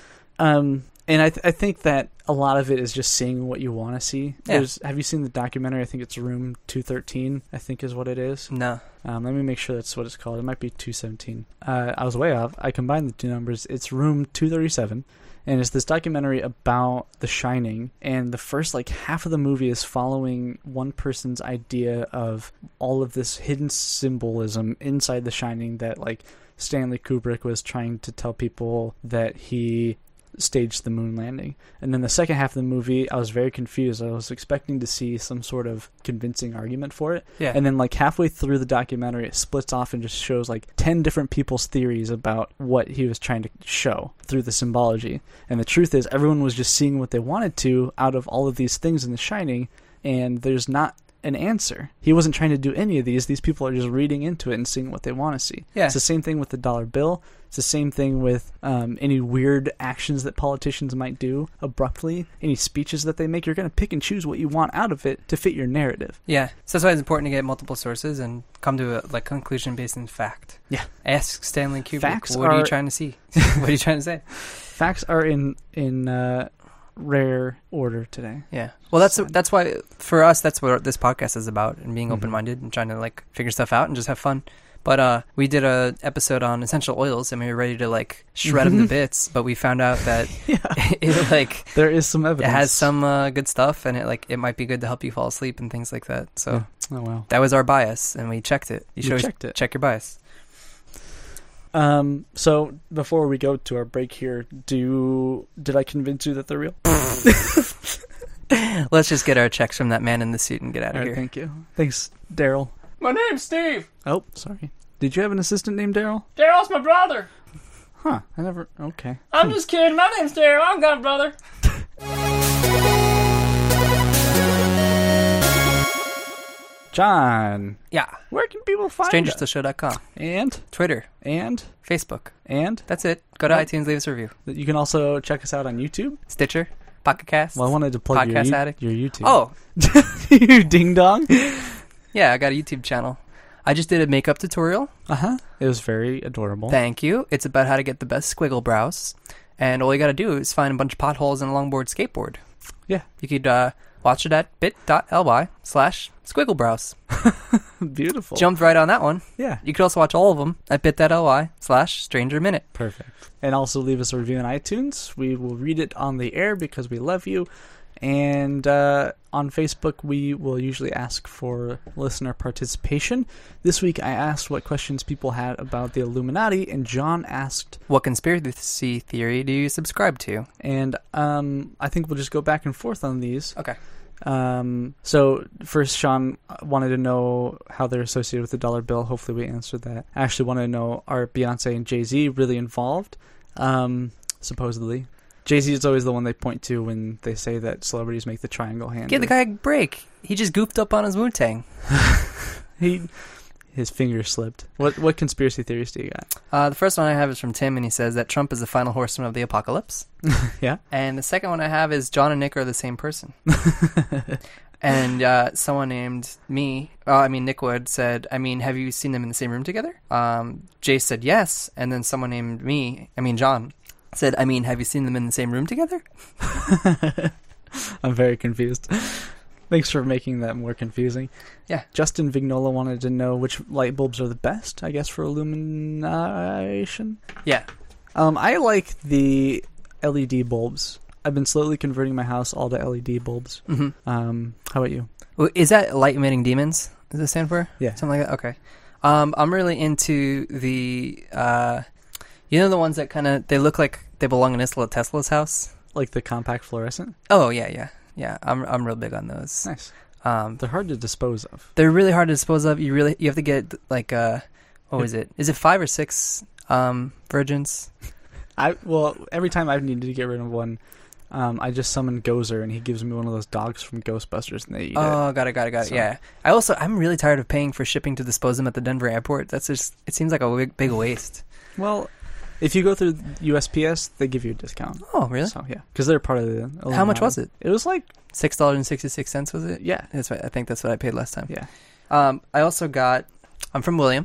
Speaker 2: Um, and I th- I think that a lot of it is just seeing what you want to see.
Speaker 1: Yeah.
Speaker 2: There's, have you seen the documentary? I think it's Room two thirteen, I think is what it is.
Speaker 1: No.
Speaker 2: Um, let me make sure that's what it's called. It might be two seventeen. Uh, I was way off. I combined the two numbers. It's Room two thirty-seven. And it's this documentary about The Shining, and the first like half of the movie is following one person's idea of all of this hidden symbolism inside The Shining that like Stanley Kubrick was trying to tell people that he staged the moon landing. And then the second half of the movie, I was very confused. I was expecting to see some sort of convincing argument for it.
Speaker 1: Yeah.
Speaker 2: And then like halfway through the documentary, it splits off and just shows like ten different people's theories about what he was trying to show through the symbology. And the truth is, everyone was just seeing what they wanted to out of all of these things in The Shining, and there's not an answer. He wasn't trying to do any of these. These people are just reading into it and seeing what they want to see.
Speaker 1: Yeah.
Speaker 2: It's the same thing with the dollar bill. It's the same thing with um, any weird actions that politicians might do abruptly, any speeches that they make. You're going to pick and choose what you want out of it to fit your narrative.
Speaker 1: Yeah, so that's why it's important to get multiple sources and come to a like conclusion based in fact.
Speaker 2: Yeah.
Speaker 1: Ask Stanley Kubrick,
Speaker 2: Facts
Speaker 1: what are, you
Speaker 2: are-
Speaker 1: trying to see? What are you trying to say?
Speaker 2: Facts are in in uh, rare order today.
Speaker 1: Yeah. Well, that's
Speaker 2: So-
Speaker 1: that's why for us that's what this podcast is about, and being
Speaker 2: Mhm.
Speaker 1: open-minded and trying to like figure stuff out and just have fun. But uh, we did a episode on essential oils, and we were ready to like shred them to bits, but we found out that
Speaker 2: Yeah.
Speaker 1: it like
Speaker 2: There is some
Speaker 1: it
Speaker 2: evidence.
Speaker 1: has some uh, good stuff, and it like it might be good to help you fall asleep and things like that. So
Speaker 2: Yeah. Oh, wow.
Speaker 1: that was our bias, and we checked it. You
Speaker 2: You
Speaker 1: should always
Speaker 2: checked it.
Speaker 1: check your bias.
Speaker 2: Um, so before we go to our break here, do did I convince you that they're real?
Speaker 1: Let's just get our checks from that man in the suit and get out
Speaker 2: All
Speaker 1: of
Speaker 2: right,
Speaker 1: here.
Speaker 2: thank you. Thanks, Daryl.
Speaker 3: My name's Steve.
Speaker 2: Oh, sorry. Did you have an assistant named Daryl?
Speaker 3: Daryl's my brother.
Speaker 2: Huh. I never. Okay.
Speaker 3: I'm just kidding. My name's Daryl. I'm got a brother.
Speaker 2: John,
Speaker 1: Yeah.
Speaker 2: where can people find
Speaker 1: strangers
Speaker 2: us?
Speaker 1: to show dot com.
Speaker 2: And
Speaker 1: Twitter,
Speaker 2: and
Speaker 1: Facebook.
Speaker 2: and
Speaker 1: That's it. Go to
Speaker 2: Right.
Speaker 1: iTunes, leave us a review.
Speaker 2: you can also check us out on YouTube.
Speaker 1: Stitcher, Pocket Cast.
Speaker 2: Well, I wanted to plug your,
Speaker 1: Podcast
Speaker 2: you-
Speaker 1: Addict.
Speaker 2: your YouTube.
Speaker 1: Oh,
Speaker 2: your ding dong.
Speaker 1: yeah, I got a YouTube channel. I just did a makeup tutorial.
Speaker 2: Uh huh. It was very adorable.
Speaker 1: Thank you. It's about how to get the best squiggle brows. And all you got to do is find a bunch of potholes in a longboard skateboard.
Speaker 2: Yeah.
Speaker 1: You could uh, watch it at bit.ly slash squiggle brows.
Speaker 2: Beautiful.
Speaker 1: Jumped right on that one.
Speaker 2: Yeah.
Speaker 1: You could also watch all of them at bit.ly slash stranger minute.
Speaker 2: Perfect. And also leave us a review on iTunes. We will read it on the air because we love you. And uh, on Facebook, we will usually ask for listener participation. This week, I asked what questions people had about the Illuminati, and John asked,
Speaker 1: What conspiracy theory do you subscribe to?
Speaker 2: and um, I think we'll just go back and forth on these.
Speaker 1: Okay.
Speaker 2: Um, so first, Sean wanted to know how they're associated with the dollar bill. Hopefully, we answered that. I actually wanted to know, are Beyonce and Jay-Z really involved? Um, supposedly. Jay-Z is always the one they point to when they say that celebrities make the triangle hand.
Speaker 1: Give the guy a break. He just goofed up on his Wu-Tang.
Speaker 2: He, his finger slipped. What what conspiracy theories do you got?
Speaker 1: Uh, the first one I have is from Tim, and he says that Trump is the final horseman of the apocalypse.
Speaker 2: Yeah.
Speaker 1: And the second one I have is John and Nick are the same person. And uh, someone named me, uh, I mean Nick Wood, said, I mean, have you seen them in the same room together? Um, Jay said yes, and then someone named me, I mean John, said, I mean, have you seen them in the same room together?
Speaker 2: I'm very confused. Thanks for making that more confusing.
Speaker 1: Yeah.
Speaker 2: Justin Vignola wanted to know which light bulbs are the best, I guess, for illumination.
Speaker 1: Yeah.
Speaker 2: Um, I like the L E D bulbs. I've been slowly converting my house all to L E D bulbs.
Speaker 1: hmm
Speaker 2: Um, how about you?
Speaker 1: Well, is that light emitting demons? Does it stand for?
Speaker 2: Yeah.
Speaker 1: Something like that? Okay. Um, I'm really into the, uh, you know the ones that kind of, they look like they belong in Nikola Tesla's house?
Speaker 2: Like the compact fluorescent?
Speaker 1: Oh, yeah, yeah. Yeah, I'm I'm real big on those.
Speaker 2: Nice.
Speaker 1: Um,
Speaker 2: They're hard to dispose of.
Speaker 1: they're really hard to dispose of. You really, you have to get, like, uh, what was it? Is it five or six um, virgins?
Speaker 2: I Well, every time I've needed to get rid of one, um, I just summon Gozer, and he gives me one of those dogs from Ghostbusters, and they eat it.
Speaker 1: Oh, got it, got it, got it.
Speaker 2: So-
Speaker 1: Yeah. I also, I'm really tired of paying for shipping to dispose them at the Denver airport. That's just, it seems like a big, big waste.
Speaker 2: Well, if you go through U S P S, they give you a discount.
Speaker 1: Oh, really?
Speaker 2: So, yeah. Because they're part of the Illuminati.
Speaker 1: How much was it?
Speaker 2: It was like,
Speaker 1: six dollars and sixty-six cents, was it?
Speaker 2: yeah.
Speaker 1: That's right. I think that's what I paid last time.
Speaker 2: Yeah.
Speaker 1: Um, I also got, I'm from William,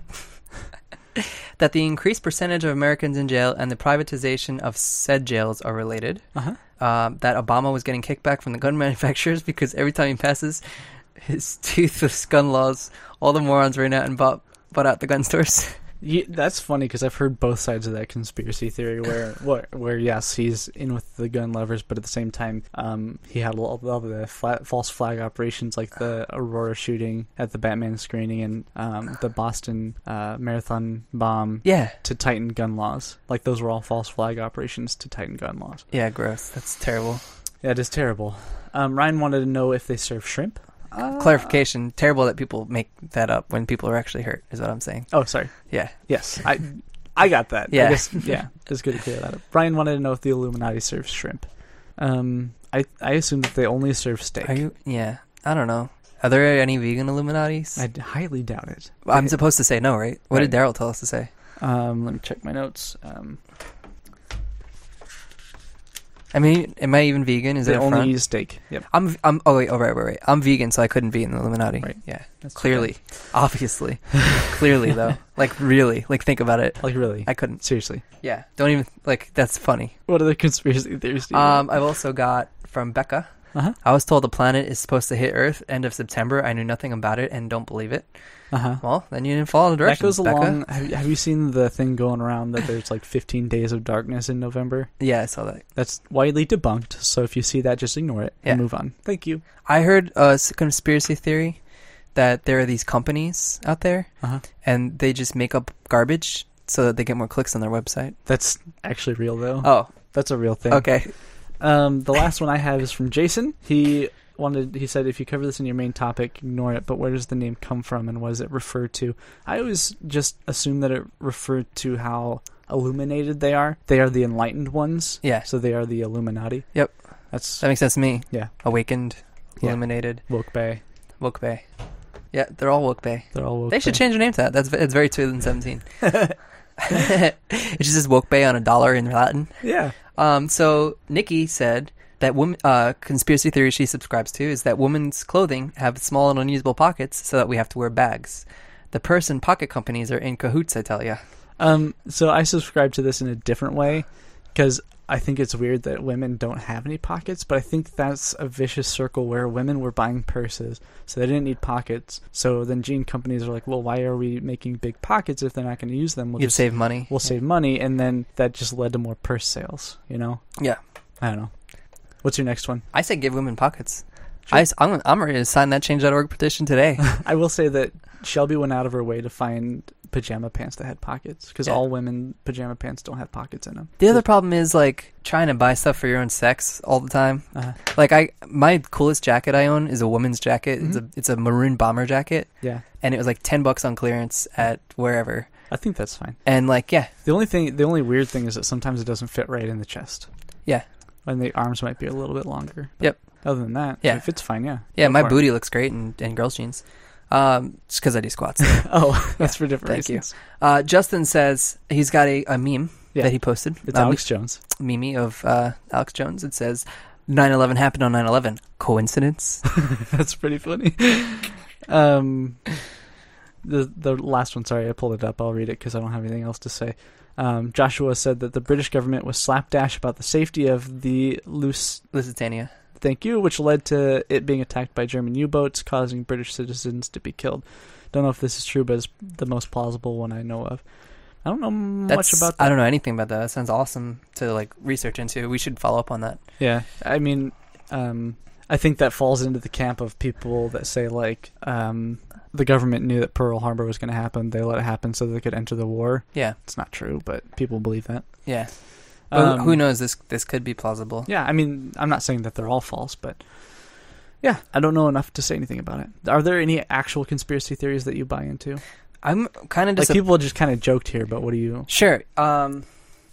Speaker 1: that the increased percentage of Americans in jail and the privatization of said jails are related.
Speaker 2: Uh-huh.
Speaker 1: Um, that Obama was getting kickback from the gun manufacturers because every time he passes his toothless gun laws, all the morons ran out and bought, bought out the gun stores.
Speaker 2: Yeah, that's funny because I've heard both sides of that conspiracy theory where, where, where yes, he's in with the gun lovers, but at the same time, um, he had all of the fla- false flag operations like the Aurora shooting at the Batman screening and um, the Boston uh, Marathon bomb
Speaker 1: Yeah.
Speaker 2: to tighten gun laws. Like, those were all false flag operations to tighten gun laws.
Speaker 1: Yeah, gross. That's terrible.
Speaker 2: Yeah, it is terrible. Um, Ryan wanted to know if they serve shrimp. Uh,
Speaker 1: Clarification. Terrible that people make that up when people are actually hurt, is what I'm saying.
Speaker 2: Oh, sorry.
Speaker 1: Yeah.
Speaker 2: Yes, I I got that.
Speaker 1: Yeah.
Speaker 2: I guess, yeah, it's good to clear that up. Brian wanted to know if the Illuminati serves shrimp. Um, I I assume that they only serve steak.
Speaker 1: Are you? Yeah. I don't know. Are there any vegan Illuminatis?
Speaker 2: I highly doubt it.
Speaker 1: I'm supposed to say no, right? What
Speaker 2: Right.
Speaker 1: did Daryl tell us to say?
Speaker 2: Um, let me check my notes. Um,
Speaker 1: I mean, am I even vegan? Is
Speaker 2: they
Speaker 1: it a
Speaker 2: only
Speaker 1: front?
Speaker 2: eat steak. Yep.
Speaker 1: I'm. I'm. Oh wait. Oh right. Right. Right. I'm vegan, so I couldn't be in the Illuminati.
Speaker 2: Right.
Speaker 1: Yeah.
Speaker 2: That's
Speaker 1: Clearly, obviously, clearly though. Like really. Like think about it.
Speaker 2: Like really?
Speaker 1: I couldn't.
Speaker 2: Seriously.
Speaker 1: Yeah. Don't even like. That's funny.
Speaker 2: What other conspiracy theories do you
Speaker 1: Um. I've also got from Becca.
Speaker 2: Uh-huh.
Speaker 1: I was told the planet is supposed to hit Earth end of September. I knew nothing about it and don't believe it.
Speaker 2: Uh-huh.
Speaker 1: Well, then you didn't follow the
Speaker 2: That
Speaker 1: directions,
Speaker 2: goes
Speaker 1: Becca.
Speaker 2: along. Have, have you seen the thing going around that there's like fifteen days of darkness in November?
Speaker 1: Yeah, I saw that.
Speaker 2: That's widely debunked. So if you see that, just ignore it
Speaker 1: Yeah.
Speaker 2: and move on. Thank you.
Speaker 1: I heard a s- conspiracy theory that there are these companies out there
Speaker 2: Uh-huh.
Speaker 1: and they just make up garbage so that they get more clicks on their website.
Speaker 2: That's actually real though.
Speaker 1: Oh,
Speaker 2: That's a real thing.
Speaker 1: okay.
Speaker 2: Um, the last one I have is from Jason. He wanted. He said, if you cover this in your main topic, ignore it. But where does the name come from, and what does it refer to? I always just assume that it referred to how illuminated they are. They are the enlightened ones.
Speaker 1: Yeah.
Speaker 2: So they are the Illuminati.
Speaker 1: Yep.
Speaker 2: That's
Speaker 1: That makes sense to me.
Speaker 2: yeah.
Speaker 1: Awakened,
Speaker 2: Yeah.
Speaker 1: illuminated,
Speaker 2: Woke Bay.
Speaker 1: woke bay. Yeah, they're all woke bay.
Speaker 2: They're all woke.
Speaker 1: They should
Speaker 2: Bay.
Speaker 1: change their name to that. That's it's very two thousand seventeen. It's just this woke bay on a dollar in Latin.
Speaker 2: Yeah.
Speaker 1: Um, so Nikki said that woman, uh, conspiracy theory she subscribes to is that women's clothing have small and unusable pockets so that we have to wear bags. The purse and pocket companies are in cahoots, I tell ya.
Speaker 2: Um. So I subscribe to this in a different way because I think it's weird that women don't have any pockets, but I think that's a vicious circle where women were buying purses, so they didn't need pockets. So then jean companies are like, well, why are we making big pockets if they're not going to use them? We'll
Speaker 1: You'd
Speaker 2: just
Speaker 1: save money.
Speaker 2: we'll save money, and then that just led to more purse sales. You know?
Speaker 1: Yeah.
Speaker 2: I don't know. What's your next one?
Speaker 1: I say give women pockets. I, am I'm ready to sign that change dot org petition today.
Speaker 2: I will say that Shelby went out of her way to find pajama pants that had pockets because
Speaker 1: Yeah.
Speaker 2: all women pajama pants don't have pockets in them.
Speaker 1: The other problem is like trying to buy stuff for your own sex all the time.
Speaker 2: Uh,
Speaker 1: Like I, my coolest jacket I own is a woman's jacket. It's
Speaker 2: Mhm.
Speaker 1: a it's a maroon bomber jacket,
Speaker 2: yeah,
Speaker 1: and it was like ten bucks on clearance at wherever.
Speaker 2: I think that's fine.
Speaker 1: And like yeah,
Speaker 2: The only thing, the only weird thing is that sometimes it doesn't fit right in the chest.
Speaker 1: Yeah.
Speaker 2: And the arms might be a little bit longer. But
Speaker 1: Yep.
Speaker 2: Other than that,
Speaker 1: Yeah.
Speaker 2: it fits fine, yeah.
Speaker 1: yeah,
Speaker 2: Go
Speaker 1: my
Speaker 2: for it.
Speaker 1: booty looks great in, in girls jeans. Um, just because I do squats.
Speaker 2: Oh, that's for different
Speaker 1: Thank you.
Speaker 2: reasons.
Speaker 1: Uh, Justin says he's got a, a meme
Speaker 2: Yeah.
Speaker 1: that he posted.
Speaker 2: It's
Speaker 1: a
Speaker 2: Alex Jones.
Speaker 1: meme of uh, Alex Jones. It says nine eleven happened on nine eleven. Coincidence?
Speaker 2: That's pretty funny. um, the the last one, sorry, I pulled it up. I'll read it because I don't have anything else to say. Um, Joshua said that the British government was slapdash about the safety of the Lus-
Speaker 1: Lusitania.
Speaker 2: Thank you, which led to it being attacked by German U-boats, causing British citizens to be killed. Don't know if this is true, but it's the most plausible one I know of. I don't know
Speaker 1: That's,
Speaker 2: much about that.
Speaker 1: I don't know anything about that. That sounds awesome to like research into. We should follow up on that.
Speaker 2: Yeah, I mean, um, I think that falls into the camp of people that say like um, the government knew that Pearl Harbor was going to happen. They let it happen so they could enter the war.
Speaker 1: Yeah,
Speaker 2: It's not true, but people believe that.
Speaker 1: yeah. Well,
Speaker 2: Um,
Speaker 1: who knows? This this could be plausible.
Speaker 2: Yeah, I mean, I'm not saying that they're all false, but yeah, I don't know enough to say anything about it. Are there any actual conspiracy theories that you buy into?
Speaker 1: I'm kind of
Speaker 2: Like
Speaker 1: disappointed.
Speaker 2: people just kind of joked here, but what do you?
Speaker 1: Sure. Um.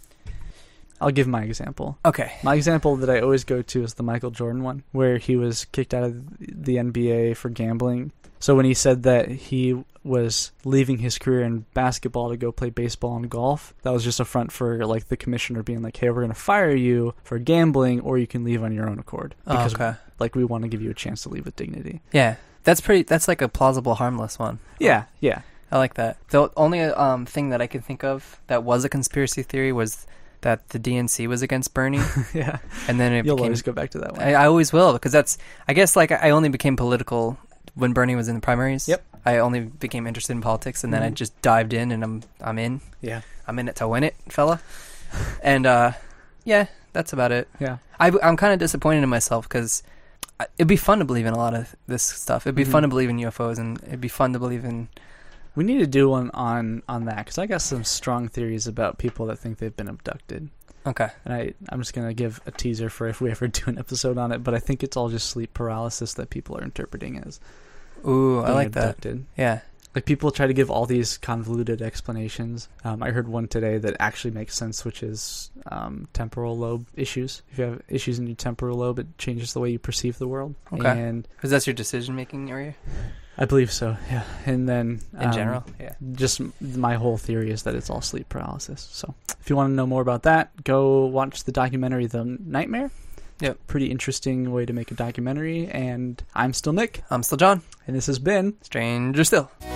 Speaker 2: I'll give my example.
Speaker 1: Okay.
Speaker 2: My example that I always go to is the Michael Jordan one, where he was kicked out of the N B A for gambling. So when he said that he was leaving his career in basketball to go play baseball and golf, that was just a front for like the commissioner being like, "Hey, we're going to fire you for gambling, or you can leave on your own accord
Speaker 1: Oh,
Speaker 2: because
Speaker 1: okay.
Speaker 2: like we want to give you a chance to leave with dignity."
Speaker 1: Yeah, that's pretty. That's like a plausible, harmless one.
Speaker 2: Yeah, yeah.
Speaker 1: I like that. The only um thing that I can think of that was a conspiracy theory was that the D N C was against Bernie,
Speaker 2: Yeah,
Speaker 1: and then it
Speaker 2: you'll
Speaker 1: became.
Speaker 2: always go back to that one.
Speaker 1: I, I always will because that's. I guess like I only became political when Bernie was in the primaries.
Speaker 2: Yep.
Speaker 1: I only became interested in politics, and then I
Speaker 2: Mhm.
Speaker 1: just dived in, and I'm I'm in.
Speaker 2: Yeah,
Speaker 1: I'm in it to win it, fella. And uh, yeah, that's about it.
Speaker 2: yeah.
Speaker 1: I, I'm kind of disappointed in myself because it'd be fun to believe in a lot of this stuff. It'd be
Speaker 2: Mhm.
Speaker 1: fun to believe in U F Os, and it'd be fun to believe in.
Speaker 2: We need to do one on on that because I got some strong theories about people that think they've been abducted.
Speaker 1: Okay.
Speaker 2: And I, I'm just going to give a teaser for if we ever do an episode on it, but I think it's all just sleep paralysis that people are interpreting as
Speaker 1: Ooh, I
Speaker 2: being
Speaker 1: like that.
Speaker 2: abducted.
Speaker 1: Yeah.
Speaker 2: Like, people try to give all these convoluted explanations. Um, I heard one today that actually makes sense, which is um, temporal lobe issues. If you have issues in your temporal lobe, it changes the way you perceive the world.
Speaker 1: Okay.
Speaker 2: And
Speaker 1: Because that's your decision-making area?
Speaker 2: I believe so, yeah. And then...
Speaker 1: In
Speaker 2: um,
Speaker 1: general? Yeah.
Speaker 2: Just my whole theory is that it's all sleep paralysis. So if you want to know more about that, go watch the documentary The Nightmare.
Speaker 1: Yep.
Speaker 2: Pretty interesting way to make a documentary. And I'm still Nick.
Speaker 1: I'm still John.
Speaker 2: And this has been...
Speaker 1: Stranger Still.